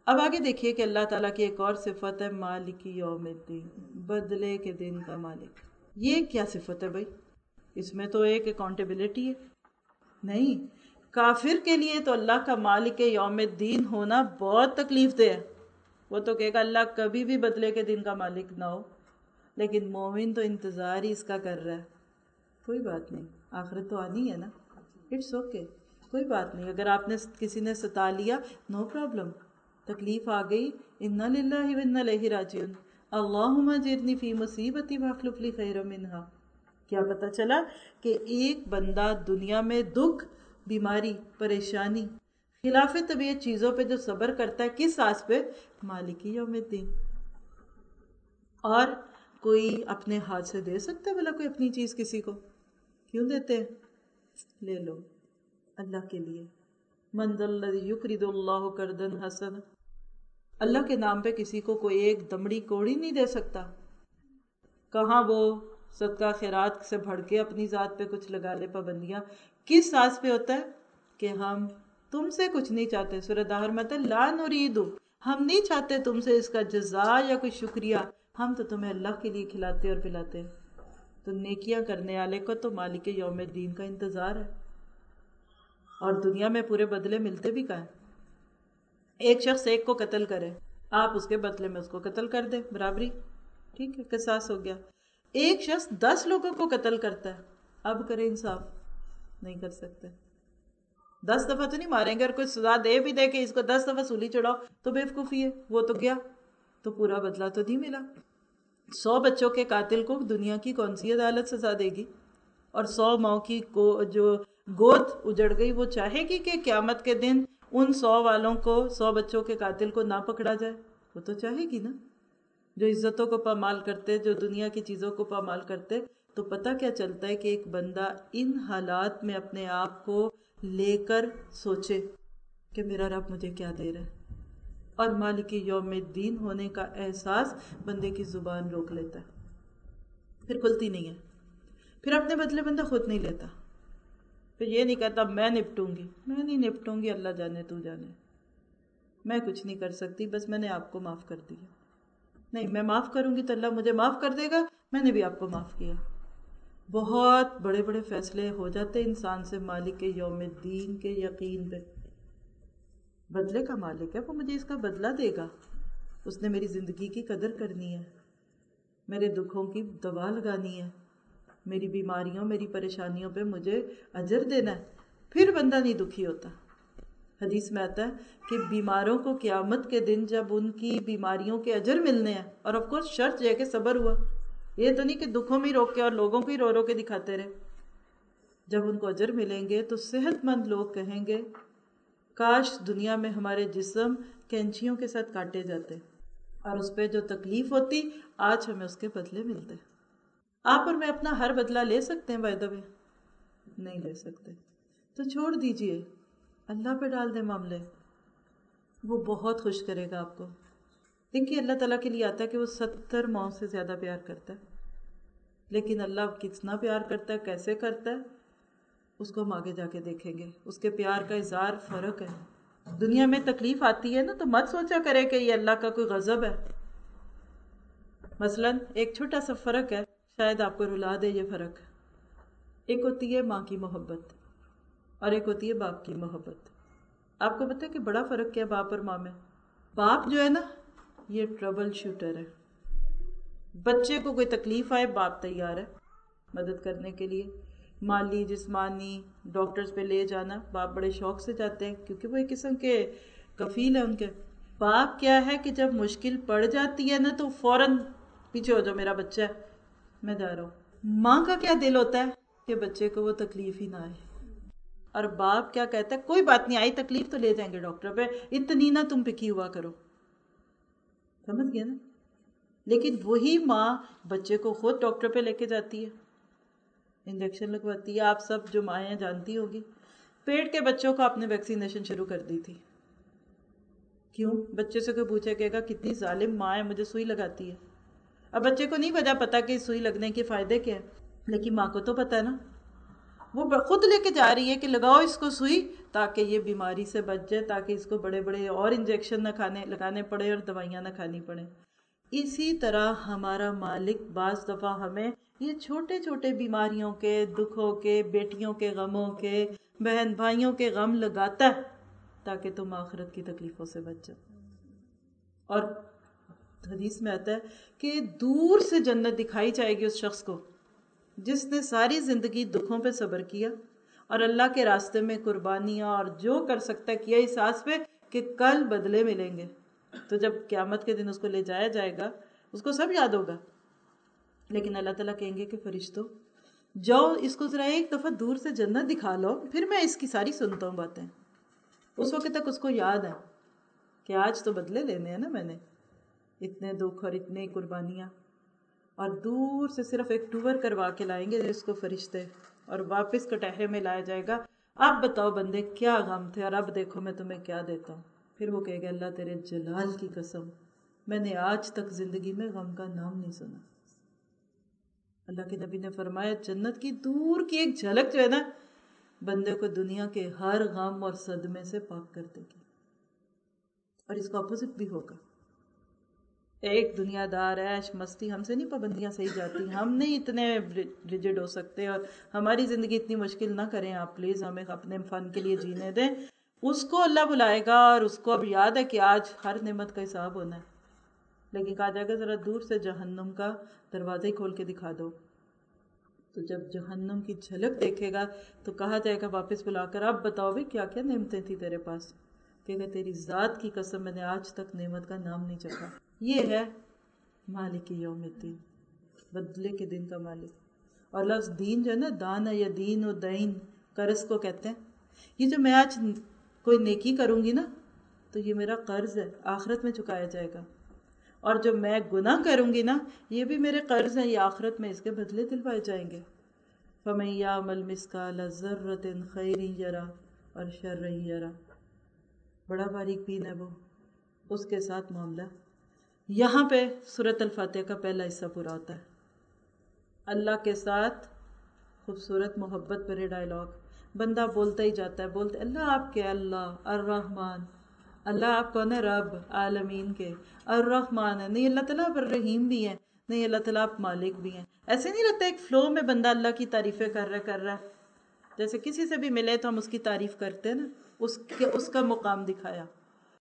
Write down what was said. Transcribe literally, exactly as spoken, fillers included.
اب آگے دیکھیے کہ اللہ تعالیٰ کی ایک اور صفت ہے مالک یوم الدین، بدلے کے دن کا مالک۔ یہ کیا صفت ہے بھائی؟ اس میں تو ایک اکاؤنٹیبلٹی ہے نہیں۔ کافر کے لیے تو اللہ کا مالک یوم الدین ہونا بہت تکلیف دہ ہے، وہ تو کہے گا اللہ کبھی بھی بدلے کے دن کا مالک نہ ہو، لیکن مومن تو انتظار ہی اس کا کر رہا ہے۔ کوئی بات نہیں، آخرت تو آنی ہے نا، اٹس اوکے، کوئی بات نہیں۔ اگر آپ نے کسی نے ستا لیا، نو پرابلم، تکلیف آ گئی، انا للہ و انا الیہ راجعون، اللہم اجرنی فی مصیبتی واخلف لی خیرا منہا۔ کیا پتہ چلا کہ ایک بندہ دنیا میں دکھ، بیماری، پریشانی، خلاف طبیعت چیزوں پہ جو صبر کرتا ہے، کس ساز پہ؟ مالک یوم الدین۔ اور کوئی اپنے ہاتھ سے دے سکتا ہے بھلا کوئی اپنی چیز کسی کو؟ کیوں دیتے ہیں؟ لے لو اللہ کے لیے۔ من ذا الذی یقرض اللہ قرضا حسنا، اللہ کے نام پہ کسی کو کوئی ایک دمڑی کوڑی نہیں دے سکتا۔ کہاں وہ صدقہ خیرات سے بڑھ کے اپنی ذات پہ کچھ لگا لے پابندیاں۔ کس ساز پہ ہوتا ہے کہ ہم تم سے کچھ نہیں چاہتے۔ سورہ دہر میں لا نرید، ہم نہیں چاہتے تم سے اس کا جزا یا کوئی شکریہ، ہم تو تمہیں اللہ کے لیے کھلاتے اور پلاتے۔ تو نیکیاں کرنے والے کو تو مالک یوم الدین کا انتظار ہے، اور دنیا میں پورے بدلے ملتے بھی کہاں ہیں؟ ایک شخص ایک کو قتل کرے، آپ اس کے بدلے میں اس کو قتل کر دیں، برابری، ٹھیک ہے، قصاص ہو گیا۔ ایک شخص دس لوگوں کو قتل کرتا ہے، اب کرے انصاف؟ نہیں کر سکتے۔ دس دفعہ تو نہیں ماریں گے، اور کوئی سزا دے بھی دے کہ اس کو دس دفعہ سولی چڑھاؤ تو بیوقوفی ہے، وہ تو گیا تو پورا بدلہ تو نہیں ملا۔ سو بچوں کے قاتل کو دنیا کی کون سی عدالت سزا دے گی؟ اور سو ماں کی کو جو گود اجڑ گئی، وہ چاہے گی کہ قیامت کے دن ان سو والوں کو، سو بچوں کے قاتل کو نہ پکڑا جائے؟ وہ تو چاہے گی نا۔ جو عزتوں کو پامال کرتے، جو دنیا کی چیزوں کو پامال کرتے، تو پتہ کیا چلتا ہے کہ ایک بندہ ان حالات میں اپنے آپ کو لے کر سوچے کہ میرا رب مجھے کیا دے رہا ہے، اور مالک یوم الدین ہونے کا احساس بندے کی زبان روک لیتا ہے، پھر کھلتی نہیں ہے، پھر اپنے بدلے بندہ خود نہیں لیتا، پھر یہ نہیں کہتا میں نپٹوں گی، میں نہیں نپٹوں گی، اللہ جانے تو جانے، میں کچھ نہیں کر سکتی، بس میں نے آپ کو معاف کر دیا۔ نہیں، میں معاف کروں گی تو اللہ مجھے معاف کر دے گا، میں نے بھی آپ کو معاف کیا۔ بہت بڑے بڑے فیصلے ہو جاتے انسان سے مالک یوم الدین کے یقین پہ۔ بدلے کا مالک ہے، وہ مجھے اس کا بدلہ دے گا، اس نے میری زندگی کی قدر کرنی ہے، میرے دکھوں کی دوا لگانی ہے، میری بیماریوں، میری پریشانیوں پہ مجھے اجر دینا ہے، پھر بندہ نہیں دکھی ہوتا۔ حدیث میں آتا ہے کہ بیماروں کو قیامت کے دن جب ان کی بیماریوں کے اجر ملنے ہیں، اور آف کورس شرط یہ کہ صبر ہوا، یہ تو نہیں کہ دکھوں میں روک کے اور لوگوں کو ہی رو رو کے دکھاتے رہے، جب ان کو اجر ملیں گے تو صحت مند لوگ کہیں گے کاش دنیا میں ہمارے جسم کینچیوں کے ساتھ کاٹے جاتے، اور اس پہ جو تکلیف ہوتی آج ہمیں اس کے بدلے ملتے۔ آپ اور میں اپنا ہر بدلہ لے سکتے ہیں؟ بائی دا وے نہیں لے سکتے، تو چھوڑ دیجئے، اللہ پہ ڈال دیں معاملے، وہ بہت خوش کرے گا آپ کو۔ دیکھیے اللہ تعالیٰ کے لیے آتا ہے کہ وہ ستر ماؤں سے زیادہ پیار کرتا ہے، لیکن اللہ کتنا پیار کرتا ہے، کیسے کرتا ہے، اس کو ہم آگے جا کے دیکھیں گے۔ اس کے پیار کا اظہار فرق ہے۔ دنیا میں تکلیف آتی ہے نا تو مت سوچا کرے کہ یہ اللہ کا کوئی غضب ہے۔ مثلا ایک چھوٹا سا فرق ہے، شاید آپ کو رلا دے یہ فرق۔ ایک ہوتی ہے ماں کی محبت اور ایک ہوتی ہے باپ کی محبت۔ آپ کو پتہ ہے کہ بڑا فرق کیا باپ اور ماں میں؟ باپ جو ہے نا یہ ٹربل شوٹر ہے، بچے کو کوئی تکلیف آئے باپ تیار ہے مدد کرنے کے لیے، مالی جسمانی، ڈاکٹرز پہ لے جانا باپ بڑے شوق سے جاتے ہیں کیونکہ وہ ایک قسم کے کفیل ہیں ان کے۔ باپ کیا ہے کہ جب مشکل پڑ جاتی ہے نا تو فوراً پیچھے ہو جاؤ، میرا بچہ ہے میں جا رہا ہوں۔ ماں کا کیا دل ہوتا ہے کہ بچے کو وہ تکلیف ہی نہ آئے، اور باپ کیا کہتا ہے کوئی بات نہیں آئی تکلیف تو لے جائیں گے ڈاکٹر پہ، اتنی نہ تم پکی ہوا کرو، سمجھ گئے نا؟ لیکن وہی ماں بچے کو خود ڈاکٹر پہ لے کے جاتی ہے، انجیکشن لگواتی ہے۔ آپ سب جو مائیں جانتی ہوگی پیٹ کے بچوں کو آپ نے ویکسینیشن شروع کر دی تھی، کیوں؟ بچے سے کوئی پوچھے گا کتنی ظالم ماں ہے مجھے سوئی لگاتی ہے، اب بچے کو نہیں وجہ پتا کہ سوئی لگنے کے فائدے کیا ہے، لیکن ماں کو تو پتا ہے نا، وہ خود لے کے جا رہی ہے کہ لگاؤ اس کو سوئی تاکہ یہ بیماری سے بچ جائے، تاکہ اس کو بڑے بڑے اور انجیکشن نہ کھانے لگانے پڑے اور دوائیاں نہ کھانی پڑیں۔ اسی طرح ہمارا مالک بعض دفعہ ہمیں یہ چھوٹے چھوٹے بیماریوں کے، دکھوں کے، بیٹیوں کے غموں کے، بہن بھائیوں کے غم لگاتا ہے تاکہ تم آخرت کی تکلیفوں سے بچ جاؤ۔ اور حدیث میں آتا ہے کہ دور سے جنت دکھائی جائے گی اس شخص کو جس نے ساری زندگی دکھوں پہ صبر کیا اور اللہ کے راستے میں قربانیاں اور جو کر سکتا ہے کیا اس آس پہ کہ کل بدلے ملیں گے۔ تو جب قیامت کے دن اس کو لے جایا جائے گا اس کو سب یاد ہوگا، لیکن اللہ تعالیٰ کہیں گے کہ فرشتوں جاؤ اس کو ذرا ایک دفعہ دور سے جنت دکھا لو، پھر میں اس کی ساری سنتا ہوں باتیں۔ اس وقت تک اس کو یاد ہے کہ آج تو بدلے لینے ہیں نا میں نے، اتنے دکھ اور اتنے قربانیاں، اور دور سے صرف ایک ٹور کروا کے لائیں گے جس کو فرشتے، اور واپس کٹہرے میں لایا جائے گا۔ اب بتاؤ بندے کیا غم تھے اور اب دیکھو میں تمہیں کیا دیتا ہوں۔ پھر وہ کہے گا اللہ تیرے جلال کی قسم میں نے آج تک زندگی میں غم کا نام نہیں سنا۔ اللہ کے نبی نے فرمایا جنت کی دور کی ایک جھلک جو ہے نا بندے کو دنیا کے ہر غم اور صدمے سے پاک کر دے گی۔ اور اس کا اپوزٹ بھی ہوگا، ایک دنیا دار عیش مستی، ہم سے نہیں پابندیاں صحیح جاتی، ہم نہیں اتنے ریجڈ ہو سکتے اور ہماری زندگی اتنی مشکل نہ کریں آپ پلیز، ہمیں اپنے فن کے لیے جینے دیں۔ اس کو اللہ بلائے گا اور اس کو اب یاد ہے کہ آج ہر نعمت کا حساب ہونا ہے، لیکن کہا جائے گا ذرا دور سے جہنم کا دروازہ ہی کھول کے دکھا دو۔ تو جب جہنم کی جھلک دیکھے گا تو کہا جائے گا واپس بلا کر اب بتاؤ بھی کیا کیا نعمتیں تھی تیرے پاس، کہ تیری ذات کی قسم میں نے آج تک نعمت کا نام نہیں چکھا۔ یہ ہے مالک یوم الدین، بدلے کے دن کا مالک۔ اور لفظ دین جو ہے نا، دان یا دین و دین، قرض کو کہتے ہیں۔ یہ جو میں آج کوئی نیکی کروں گی نا تو یہ میرا قرض ہے، آخرت میں چکایا جائے گا، اور جو میں گناہ کروں گی نا یہ بھی میرے قرض ہیں، یہ آخرت میں اس کے بدلے دلوائے جائیں گے۔ فَمَن يَعْمَلْ مِثْقَالَ ذَرَّةٍ خَيْرٍ يَرَهُ اور شَرًّا يَرَهُ، بڑا باریک بین ہے وہ، اس کے ساتھ معاملہ۔ یہاں پہ سورۃ الفاتحہ کا پہلا حصہ پورا ہوتا ہے، اللہ کے ساتھ خوبصورت محبت بھرے ڈائلاگ، بندہ بولتا ہی جاتا ہے، بولتے اللہ آپ کے، اللہ الرحمن، اللہ آپ کون ہے؟ رب عالمین کے، الرحمن ہے، نہیں اللہ تعالیٰ آپ الرحیم بھی ہیں، نہیں اللہ تعالیٰ آپ مالک بھی ہیں۔ ایسے نہیں رہتا ایک فلو میں بندہ اللہ کی تعریفیں کر رہا کر رہا ہے، جیسے کسی سے بھی ملے تو ہم اس کی تعریف کرتے ہیں نا، اس کے اس کا مقام دکھایا۔